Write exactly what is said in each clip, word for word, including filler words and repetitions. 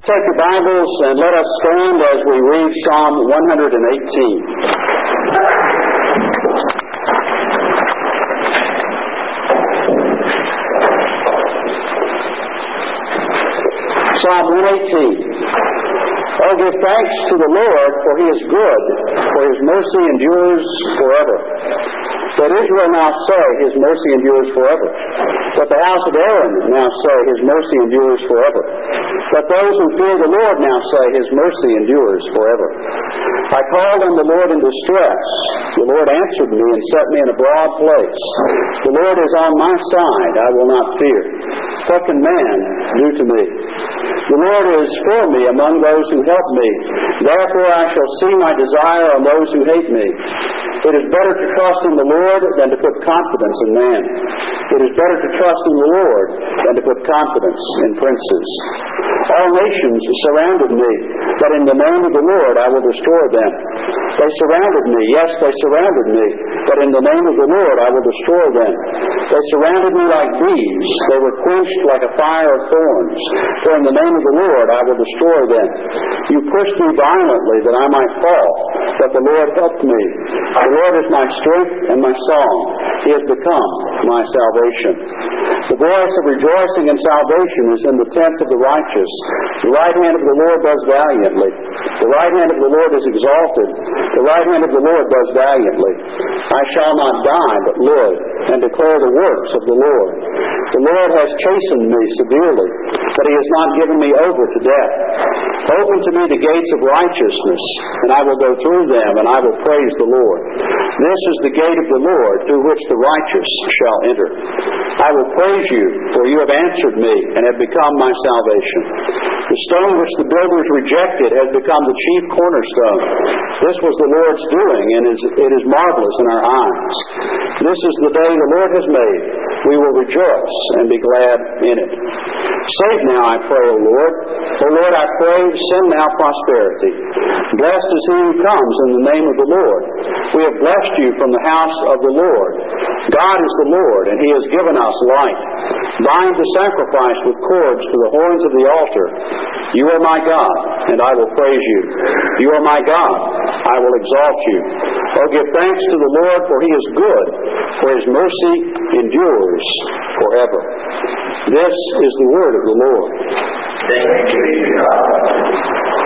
Take your Bibles and let us stand as we read Psalm one hundred eighteen. Psalm one eighteen. Oh, give thanks to the Lord, for He is good, for His mercy endures forever. Let Israel now say, His mercy endures forever. Let the house of Aaron now say, His mercy endures forever. Let those who fear the Lord now say, His mercy endures forever. I called on the Lord in distress. The Lord answered me and set me in a broad place. The Lord is on my side. I will not fear. What can man do to me? The Lord is for me among those who help me. Therefore I shall see my desire on those who hate me. It is better to trust in the Lord than to put confidence in man. It is better to trust in the Lord than to put confidence in princes. All nations surrounded me, but in the name of the Lord I will destroy them. They surrounded me, yes, they surrounded me, but in the name of the Lord I will destroy them. They surrounded me like bees. They were quenched like a fire of thorns. For in the name of the Lord I will destroy them. You pushed me violently that I might fall, but the Lord helped me. The Lord is my strength and my song. He has become my salvation. The voice of rejoicing and salvation is in the tents of the righteous. The right hand of the Lord does valiantly. The right hand of the Lord is exalted. The right hand of the Lord does valiantly. I shall not die, but live, and declare the works of the Lord. The Lord has chastened me severely, but He has not given me over to death. Open to me the gates of righteousness, and I will go through them, and I will praise the Lord. This is the gate of the Lord, through which the righteous shall enter. I will praise you, for you have answered me, and have become my salvation. The stone which the builders rejected has become the chief cornerstone. This was the Lord's doing, and it is marvelous in our eyes. This is the day the Lord has made. We will rejoice and be glad in it. Save now, I pray, O Lord. O Lord, I pray, send now prosperity. Blessed is he who comes in the name of the Lord. We have blessed you from the house of the Lord. God is the Lord, and He has given us light. Bind the sacrifice with cords to the horns of the altar. You are my God, and I will praise you. You are my God, I will exalt you. Oh, give thanks to the Lord, for He is good, for His mercy endures forever. This is the word of the Lord. Thank you, God.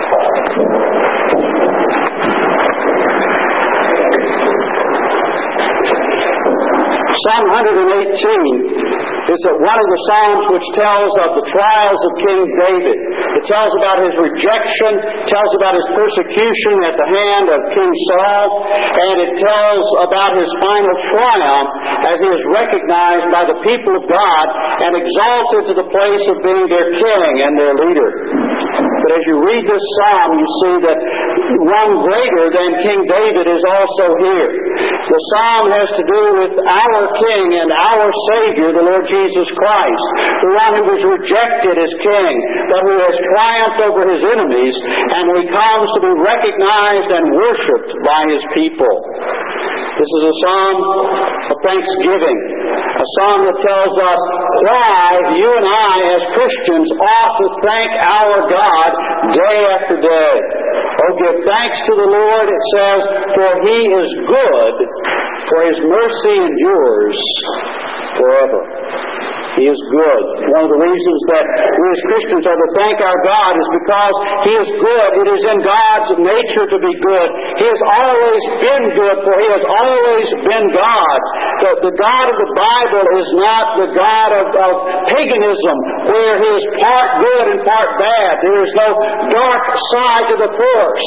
Psalm one hundred eighteen is one of the Psalms which tells of the trials of King David. It tells about his rejection, tells about his persecution at the hand of King Saul, and it tells about his final triumph as he is recognized by the people of God and exalted to the place of being their king and their leader. But as you read this psalm, you see that one greater than King David is also here. The psalm has to do with our King and our Savior, the Lord Jesus Christ, the one who was rejected as King, but who has triumphed over His enemies, and who comes to be recognized and worshipped by His people. This is a psalm of thanksgiving, a psalm that tells us why you and I as Christians ought to thank our God day after day. Oh, give thanks to the Lord, it says, for He is good, for His mercy endures forever. He is good. One of the reasons that we as Christians are to thank our God is because He is good. It is in God's nature to be good. He has always been good, for He has always been God. The, the God of the Bible is not the God of, of paganism, where He is part good and part bad. There is no dark side to the force.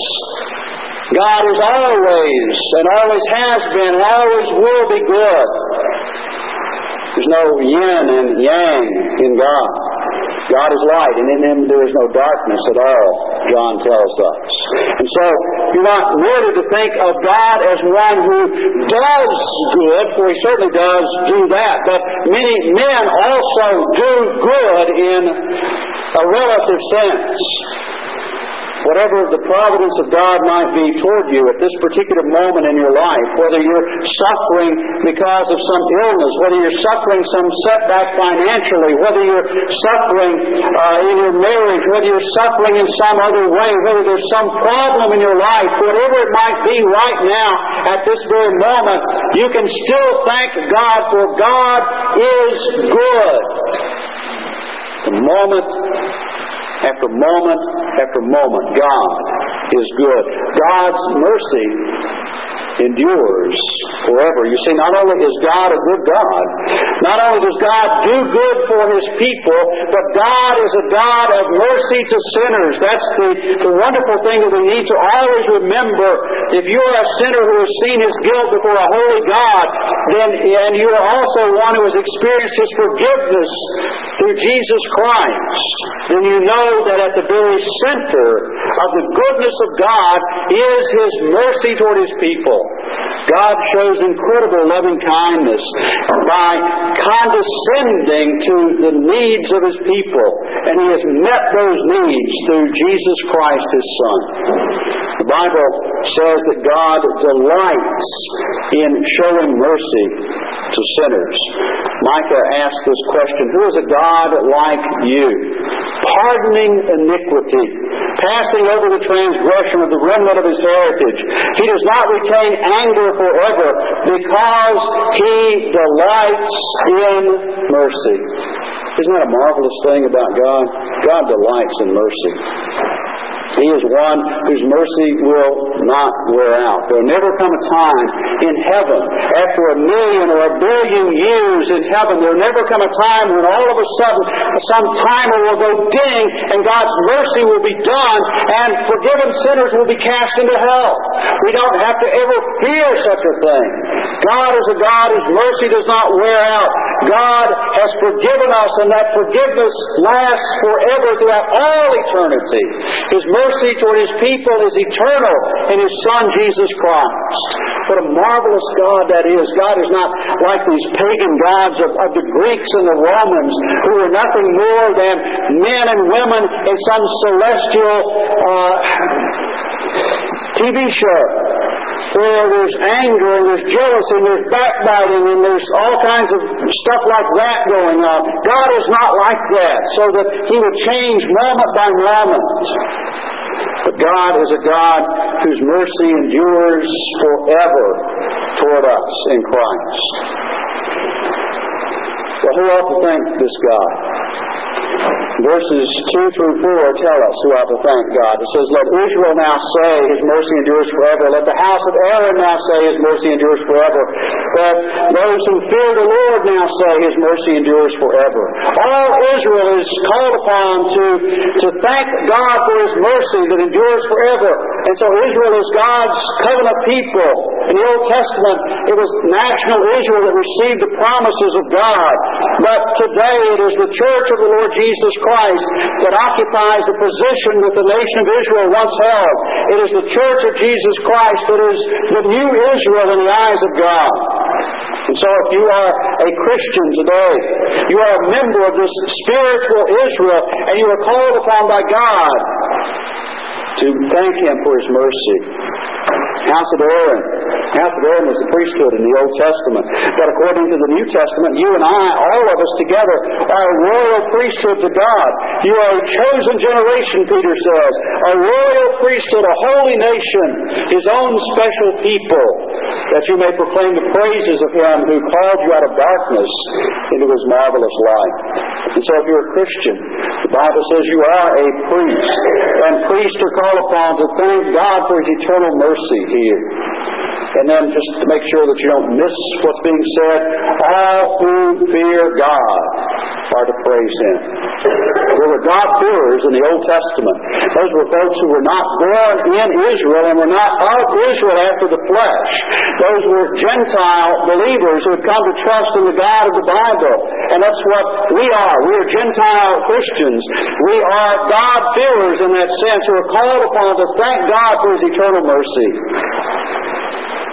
God is always, and always has been, and always will be good. There's no yin and yang in God. God is light, and in Him there is no darkness at all, John tells us. And so, you're not merely to think of God as one who does good, for He certainly does do that, but many men also do good in a relative sense. whatever the providence of God might be toward you at this particular moment in your life, whether you're suffering because of some illness, whether you're suffering some setback financially, whether you're suffering uh, in your marriage, whether you're suffering in some other way, whether there's some problem in your life, whatever it might be right now at this very moment, you can still thank God, for God is good. The moment after moment after moment, God is good. God's mercy endures forever. You see, not only is God a good God, not only does God do good for His people, but God is a God of mercy to sinners. That's the, the wonderful thing that we need to always remember. If you are a sinner who has seen his guilt before a holy God, then and you are also one who has experienced His forgiveness through Jesus Christ, then you know that at the very center of the goodness of God is His mercy toward His people. God shows incredible loving kindness by condescending to the needs of His people, and He has met those needs through Jesus Christ, His Son. The Bible says that God delights in showing mercy to sinners. Micah asks this question, who is a God like you, pardoning iniquity, passing over the transgression of the remnant of His heritage? He does not retain anger forever, because He delights in mercy. Isn't that a marvelous thing about God? God delights in mercy. He is one whose mercy will not wear out. There will never come a time in heaven, after a million or a billion years in heaven, there will never come a time when all of a sudden some timer will go ding and God's mercy will be done and forgiven sinners will be cast into hell. We don't have to ever fear such a thing. God is a God whose mercy does not wear out. God has forgiven us, and that forgiveness lasts forever throughout all eternity. His mercy toward His people is eternal in His Son, Jesus Christ. What a marvelous God that is. God is not like these pagan gods of, of the Greeks and the Romans, who were nothing more than men and women in some celestial uh, T V show, where there's anger and there's jealousy and there's backbiting and there's all kinds of stuff like that going on. God is not like that, so that He would change moment by moment. But God is a God whose mercy endures forever toward us in Christ. Well, who ought to thank this God? Verses two through four tell us who ought to thank God. It says, let Israel now say, His mercy endures forever. Let the house of Aaron now say, His mercy endures forever. Let those who fear the Lord now say, His mercy endures forever. All Israel is called upon to, to thank God for His mercy that endures forever. And so Israel is God's covenant people. In the Old Testament, it was national Israel that received the promises of God. But today it is the church of the Lord Jesus Christ that occupies the position that the nation of Israel once held. It is the church of Jesus Christ that is the new Israel in the eyes of God. And so if you are a Christian today, you are a member of this spiritual Israel, and you are called upon by God to thank Him for His mercy. House of Aaron. House of Aaron was the priesthood in the Old Testament. But according to the New Testament, you and I, all of us together, are a royal priesthood to God. You are a chosen generation, Peter says. A royal priesthood, a holy nation, His own special people, that you may proclaim the praises of Him who called you out of darkness into His marvelous light. And so if you're a Christian, the Bible says you are a priest. And priests are called upon to thank God for His eternal mercy here. And then just to make sure that you don't miss what's being said, all who fear God are to praise Him. There were God-fearers in the Old Testament. Those were folks who were not born in Israel and were not of Israel after the flesh. Those were Gentile believers who had come to trust in the God of the Bible. And that's what we are. We are Gentile Christians. We are God-fearers in that sense, who are called upon to thank God for His eternal mercy. And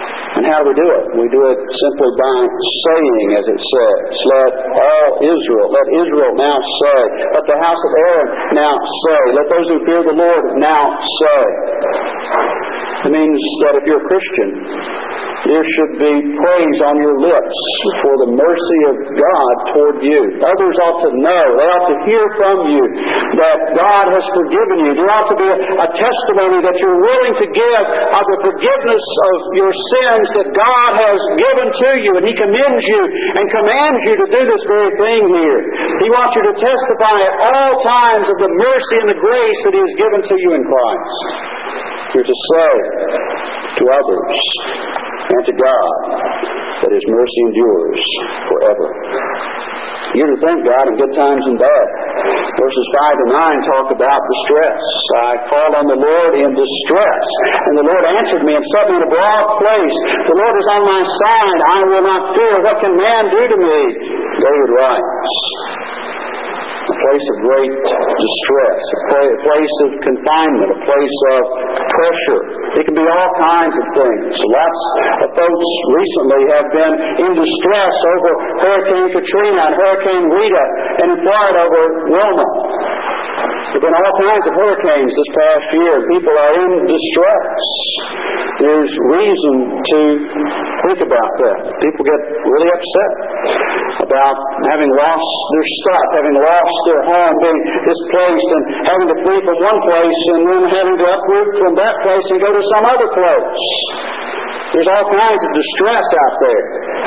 And how do we do it? We do it simply by saying, as it says, let all Israel, let Israel now say, let the house of Aaron now say, let those who fear the Lord now say. It means that if you're a Christian, there should be praise on your lips for the mercy of God toward you. Others ought to know, they ought to hear from you that God has forgiven you. There ought to be a, a testimony that you're willing to give of the forgiveness of your sins that God has given to you, and He commends you and commands you to do this very thing here. He wants you to testify at all times of the mercy and the grace that He has given to you in Christ. You're to say to others and to God that His mercy endures forever. You're to thank God in good times and bad. Verses five and nine talk about distress. I called on the Lord in distress, and the Lord answered me and set me in a broad place. The Lord is on my side. I will not fear. What can man do to me? David writes. A place of great distress, a place of confinement, a place of pressure. It can be all kinds of things. Lots of folks recently have been in distress over Hurricane Katrina and Hurricane Rita, and in Florida over Wilma. There have been all kinds of hurricanes this past year. People are in distress. There's reason to think about that. People get really upset about having lost their stuff, having lost their home, being displaced, and having to flee from one place and then having to uproot from that place and go to some other place. There's all kinds of distress out there.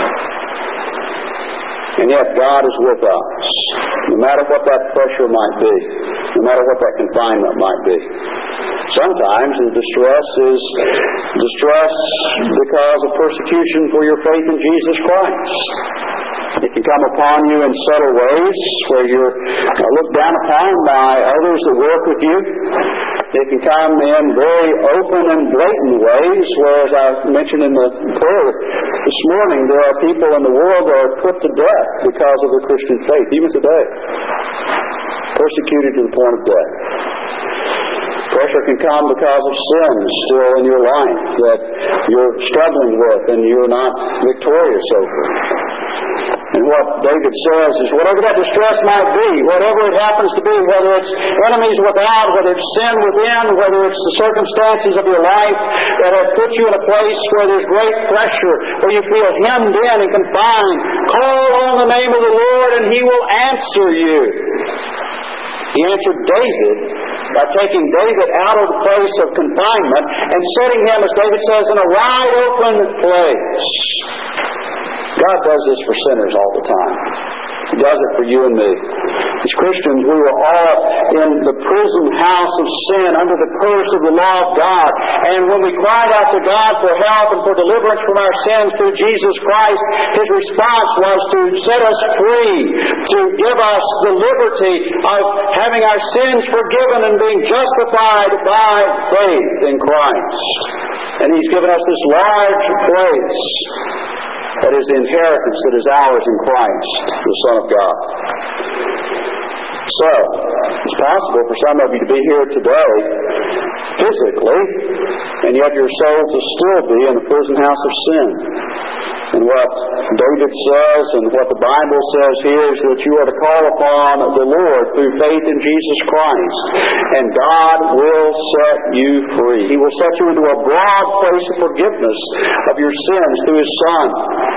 And yet God is with us, no matter what that pressure might be, no matter what that confinement might be. Sometimes the distress is distress because of persecution for your faith in Jesus Christ. It can come upon you in subtle ways where you're looked down upon by others that work with you. It can come in very open and blatant ways where, as I mentioned in the prayer this morning, there are people in the world that are put to death because of their Christian faith, even today. Persecuted to the point of death. Pressure can come because of sins still in your life that you're struggling with and you're not victorious over. And what David says is, whatever that distress might be, whatever it happens to be, whether it's enemies without, whether it's sin within, whether it's the circumstances of your life that have put you in a place where there's great pressure, where you feel hemmed in and confined, call on the name of the Lord and He will answer you. He answered David by taking David out of the place of confinement and setting him, as David says, in a wide open place. God does this for sinners all the time. He does it for you and me. As Christians, we were all in the prison house of sin under the curse of the law of God. And when we cried out to God for help and for deliverance from our sins through Jesus Christ, His response was to set us free, to give us the liberty of having our sins forgiven and being justified by faith in Christ. And He's given us this large place that is the inheritance that is ours in Christ, the Son of God. So, it's possible for some of you to be here today physically, and yet your soul to still be in the prison house of sin. And what David says and what the Bible says here is that you are to call upon the Lord through faith in Jesus Christ, and God will set you free. He will set you into a broad place of forgiveness of your sins through His Son.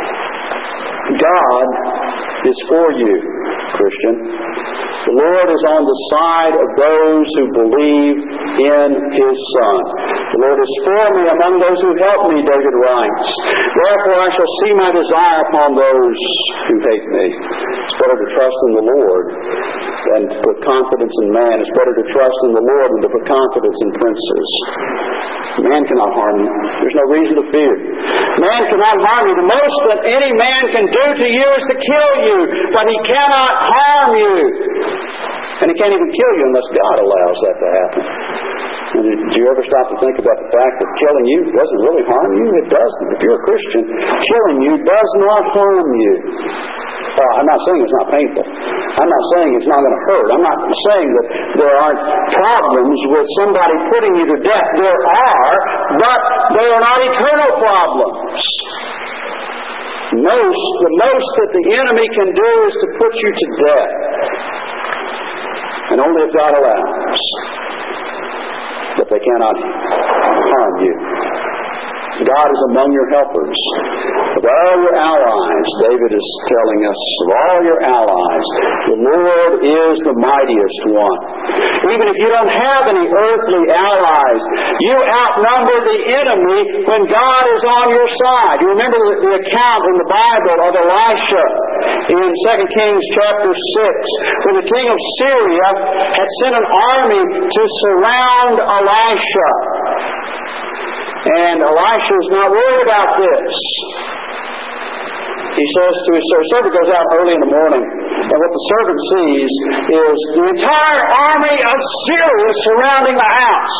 God is for you, Christian. The Lord is on the side of those who believe in His Son. The Lord is for me among those who help me, David writes. Therefore I shall see my desire upon those who hate me. It's better to trust in the Lord than to put confidence in man. It's better to trust in the Lord than to put confidence in princes. Man cannot harm you. There's no reason to fear. Man cannot harm you. The most that any man can do to you is to kill you, but he cannot harm you. And he can't even kill you unless God allows that to happen. And do you ever stop to think about the fact that killing you doesn't really harm you? It doesn't. If you're a Christian, killing you does not harm you. Well, I'm not saying it's not painful. I'm not saying it's not going to hurt. I'm not saying that there aren't problems with somebody putting you to death. There are, but they are not eternal problems. Most, the most that the enemy can do is to put you to death. And only if God allows. But they cannot harm you. God is among your helpers. Of all your allies, David is telling us, of all your allies, the Lord is the mightiest one. Even if you don't have any earthly allies, you outnumber the enemy when God is on your side. You remember the, the account in the Bible of Elisha in Second Kings chapter six, when the king of Syria had sent an army to surround Elisha. And Elisha is not worried about this. He says to his servant, servant goes out early in the morning, and what the servant sees is the entire army of Syria surrounding the house.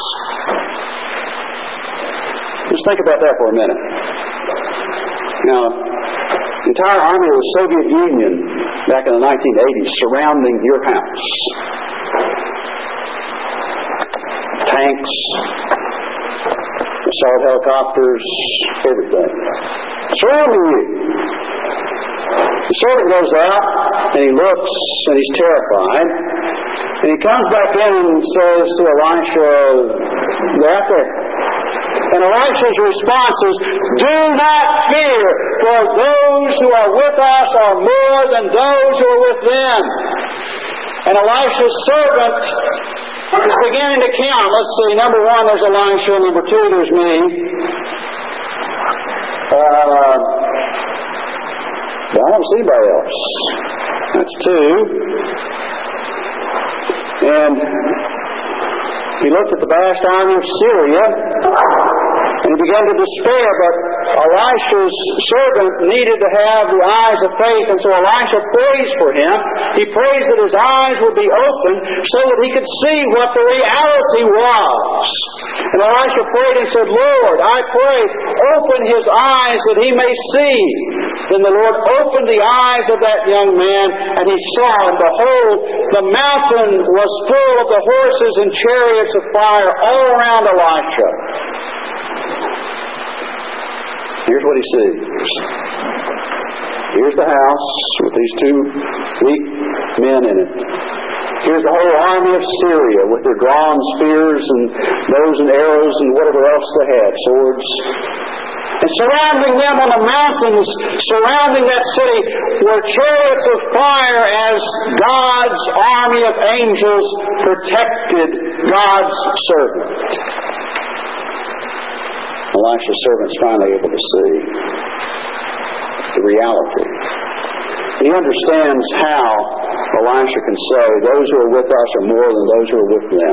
Just think about that for a minute. Now, the entire army of the Soviet Union back in the nineteen eighties surrounding your house. Tanks, assault helicopters, everything. Surrounding you. The servant goes out, and he looks, and he's terrified. And he comes back in and says to Elisha, they're out there. And Elisha's response is, do not fear, for those who are with us are more than those who are with them. And Elisha's servant is beginning to count. Let's see, number one, there's Elisha. Number two, there's me. Uh, I don't see anybody else. That's two. And he looked at the vast army of Syria, and he began to despair, but Elisha's servant needed to have the eyes of faith, and so Elisha prays for him. He prays that his eyes would be open so that he could see what the reality was. And Elisha prayed and said, Lord, I pray, open his eyes that he may see. Then the Lord opened the eyes of that young man, and he saw, and behold, the mountain was full of the horses and chariots of fire all around Elisha. Here's what he sees. Here's the house with these two weak men in it. Here's the whole army of Syria with their drawn spears and bows and arrows and whatever else they had, swords. And surrounding them on the mountains, surrounding that city, were chariots of fire as God's army of angels protected God's servant. Elisha's servant's finally able to see the reality. He understands how Elisha can say, those who are with us are more than those who are with them.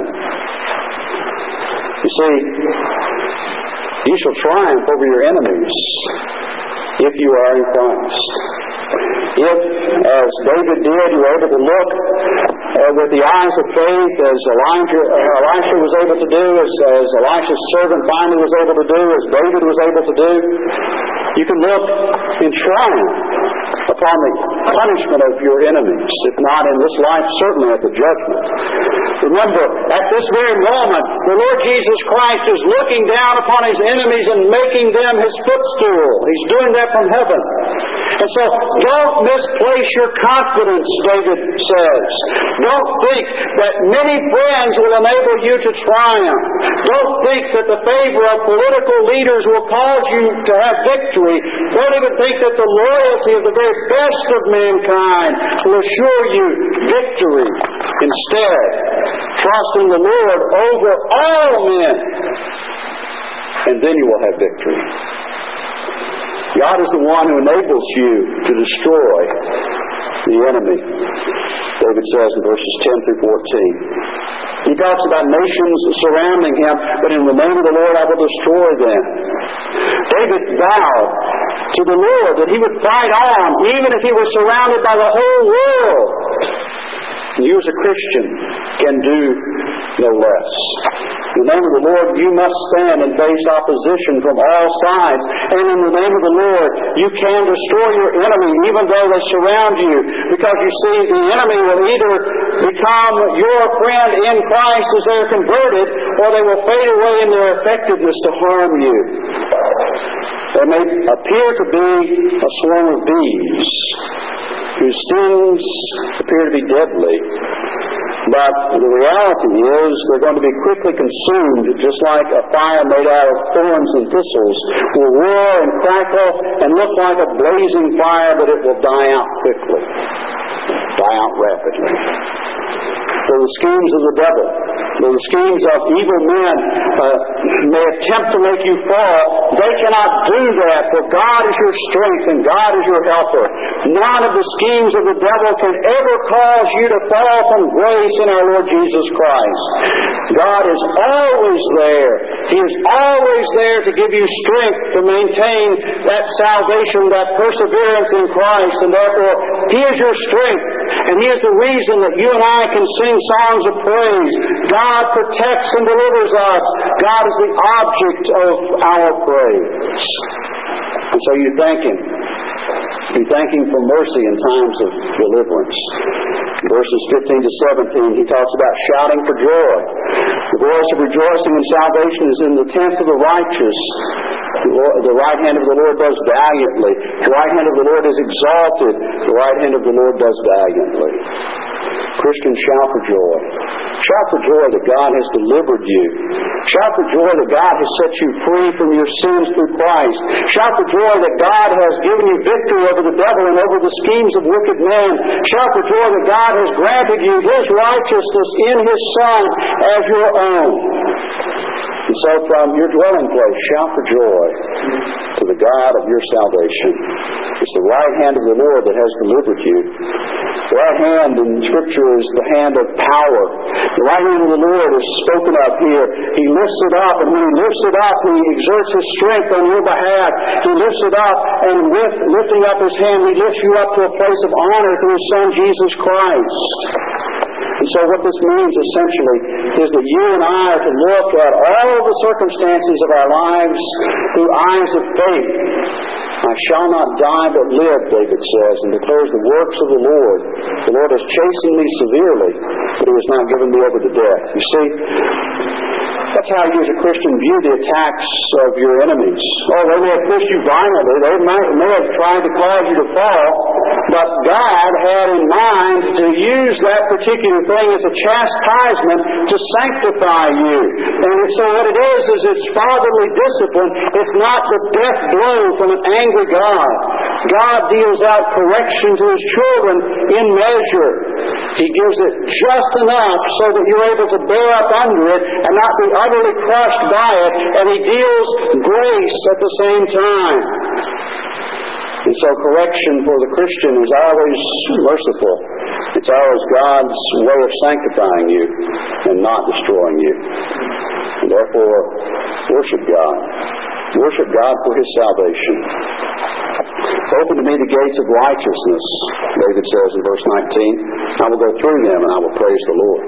You see, you shall triumph over your enemies if you are in Christ. If, as David did, you were able to look uh, with the eyes of faith, as Elijah, uh, Elisha was able to do, as, as Elisha's servant finally was able to do, as David was able to do, you can look in triumph upon the punishment of your enemies, if not in this life, certainly at the judgment. Remember, at this very moment, the Lord Jesus Christ is looking down upon His enemies and making them His footstool. He's doing that from heaven. And so, don't misplace your confidence, David says. Don't think that many friends will enable you to triumph. Don't think that the favor of political leaders will cause you to have victory. Don't even think that the loyalty of the very best of mankind will assure you victory. Instead, trust in the Lord over all men, and then you will have victory. God is the one who enables you to destroy the enemy. David says in verses ten through fourteen. He talks about nations surrounding him, but in the name of the Lord I will destroy them. David vowed to the Lord that he would fight on, even if he was surrounded by the whole world. You as a Christian can do no less. In the name of the Lord, you must stand and face opposition from all sides. And in the name of the Lord, you can destroy your enemy even though they surround you. Because you see, the enemy will either become your friend in Christ as they are converted, or they will fade away in their effectiveness to harm you. There may appear to be a swarm of bees whose stings appear to be deadly. But the reality is they're going to be quickly consumed, just like a fire made out of thorns and thistles will roar and crackle and look like a blazing fire, but it will die out quickly, die out rapidly. For the schemes of the devil, for the schemes of evil men uh, may attempt to make you fall. They cannot do that, for God is your strength and God is your helper. None of the schemes of the devil can ever cause you to fall from grace in our Lord Jesus Christ. God is always there. He is always there to give you strength to maintain that salvation, that perseverance in Christ, and therefore He is your strength. And He is the reason that you and I can sing songs of praise. God protects and delivers us. God is the object of our praise. And so you thank Him. You thank Him for mercy in times of deliverance. Verses fifteen to seventeen, he talks about shouting for joy. The voice of rejoicing and salvation is in the tents of the righteous. The right hand of the Lord does valiantly. The right hand of the Lord is exalted. The right hand of the Lord does valiantly. Christians, shout for joy. Shout for joy that God has delivered you. Shout for joy that God has set you free from your sins through Christ. Shout for joy that God has given you victory over the devil and over the schemes of wicked men. Shout for joy that God has granted you His righteousness in His Son as your own. And so from your dwelling place, shout for joy to the God of your salvation. It's the right hand of the Lord that has delivered you. The right hand in Scripture is the hand of power. The right hand of the Lord is spoken of here. He lifts it up, and when He lifts it up, He exerts His strength on your behalf. He lifts it up, and with lifting up His hand, He lifts you up to a place of honor through His Son, Jesus Christ. And so what this means essentially is that you and I are to look at all of the circumstances of our lives through eyes of faith. I shall not die but live, David says, and declares the works of the Lord. The Lord has chastened me severely, but He has not given me over to death. You see, that's how you as a Christian view the attacks of your enemies. Oh, they may have pushed you violently. They might, may have tried to cause you to fall. But God had in mind to use that particular thing as a chastisement to sanctify you. And so what it is, is it's fatherly discipline. It's not the death blow from an angry God. God deals out correction to His children in measure. He gives it just enough so that you're able to bear up under it and not be utterly crushed by it, and He deals grace at the same time. And so correction for the Christian is always merciful. It's always God's way of sanctifying you and not destroying you. And therefore, worship God. Worship God for His salvation. Open to me the gates of righteousness, David says in verse nineteen. I will go through them and I will praise the Lord.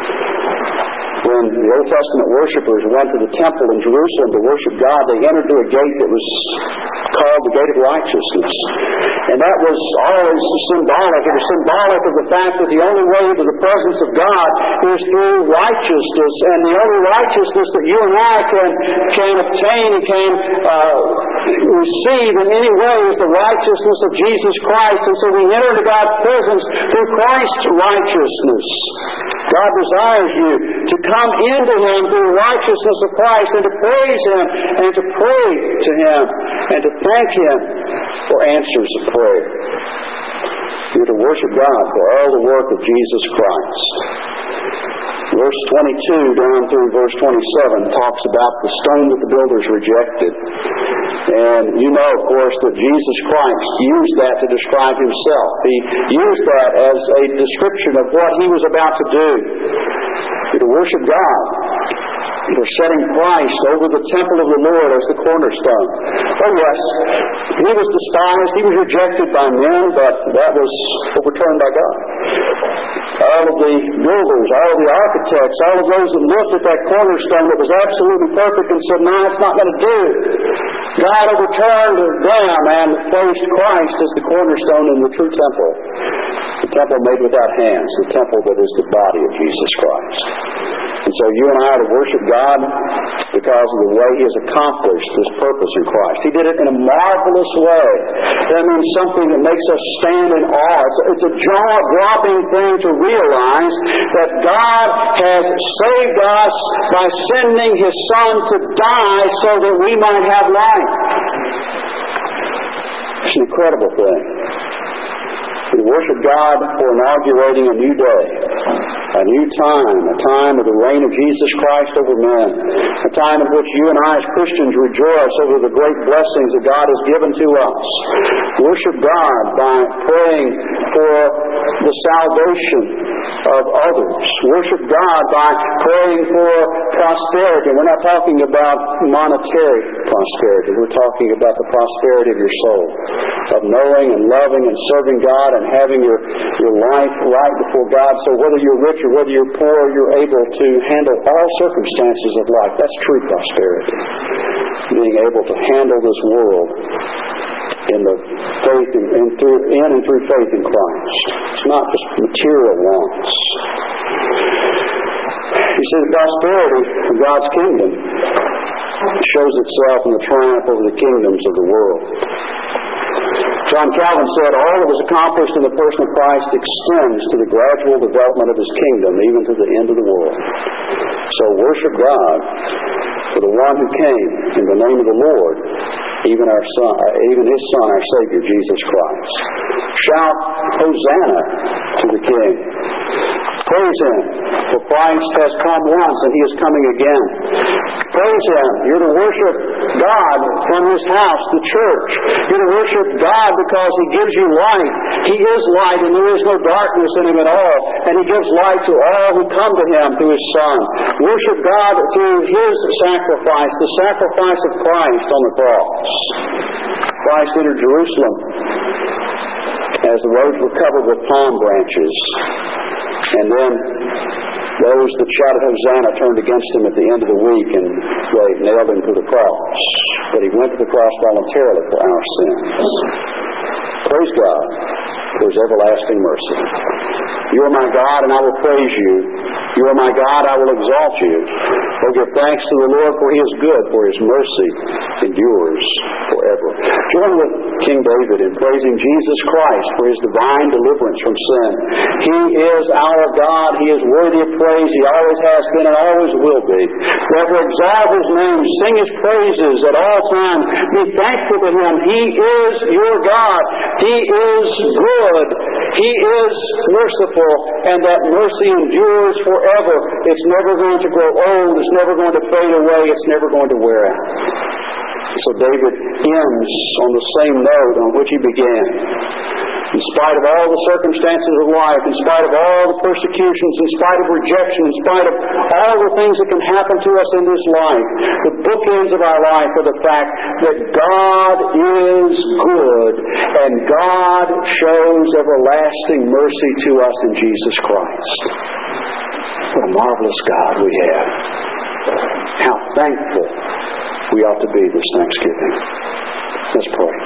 When the Old Testament worshipers went to the temple in Jerusalem to worship God, they entered through a gate that was called the Gate of Righteousness. And that was always symbolic. It was symbolic of the fact that the only way to the presence of God is through righteousness. And the only righteousness that you and I can, can obtain and can uh, receive in any way is the righteousness of Jesus Christ. And so we enter into God's presence through Christ's righteousness. God desires you to come into Him through the righteousness of Christ and to praise Him and to pray to Him and to thank Him for answers of prayer. You're to worship God for all the work of Jesus Christ. Verse twenty-two down through verse twenty-seven talks about the stone that the builders rejected. And you know, of course, that Jesus Christ used that to describe Himself. He used that as a description of what He was about to do. To worship God. For setting Christ over the temple of the Lord as the cornerstone. Oh yes, He was despised, He was rejected by men, but that was overturned by God. all of the builders, all of the architects, all of those that looked at that cornerstone that was absolutely perfect and said, no, it's not going to do. God overturned them and placed Christ as the cornerstone in the true temple. The temple made without hands, the temple that is the body of Jesus Christ. And so you and I are to worship God because of the way He has accomplished this purpose in Christ. He did it in a marvelous way. That means something that makes us stand in awe. It's a, it's a jaw-dropping thing to realize that God has saved us by sending His Son to die so that we might have life. It's an incredible thing. We worship God for inaugurating a new day, a new time, a time of the reign of Jesus Christ over men, a time in which you and I as Christians rejoice over the great blessings that God has given to us. Worship God by praying for the salvation of others. Worship God by praying for prosperity. We're not talking about monetary prosperity. We're talking about the prosperity of your soul, of knowing and loving and serving God and having your, your life right before God. So whether you're rich or whether you're poor, you're able to handle all circumstances of life. That's true prosperity. Being able to handle this world in the faith and, and through in and through faith in Christ. It's not just material wants. You see, the prosperity of God's kingdom shows itself in the triumph over the kingdoms of the world. John Calvin said, all that was accomplished in the person of Christ extends to the gradual development of His kingdom, even to the end of the world. So worship God for the one who came in the name of the Lord, even our Son, even His Son, our Savior, Jesus Christ. Shout, Hosanna to the King. Praise Him, for Christ has come once and He is coming again. Praise Him. You're to worship God from His house, the church. You're to worship God because He gives you light. He is light and there is no darkness in Him at all. And He gives light to all who come to Him through His Son. Worship God through His sacrifice, the sacrifice of Christ on the cross. Christ entered Jerusalem as the roads were covered with palm branches. And then those that shouted Hosanna turned against Him at the end of the week and they nailed Him to the cross. But He went to the cross voluntarily for our sins. Praise God for His everlasting mercy. You are my God, and I will praise you. You are my God, I will exalt you. Oh, give thanks to the Lord, for He is good, for His mercy endures forever. Join with King David in praising Jesus Christ for His divine deliverance from sin. He is our God. He is worthy of praise. He always has been and always will be. Therefore, exalt His name. Sing His praises at all times. Be thankful to Him. He is your God. He is good. He is merciful, and that mercy endures forever. It's never going to grow old. It's never going to fade away. It's never going to wear out. So David ends on the same note on which he began. In spite of all the circumstances of life, in spite of all the persecutions, in spite of rejection, in spite of all the things that can happen to us in this life, the bookends of our life are the fact that God is good and God shows everlasting mercy to us in Jesus Christ. What a marvelous God we have. How thankful we ought to be this Thanksgiving. Let's pray.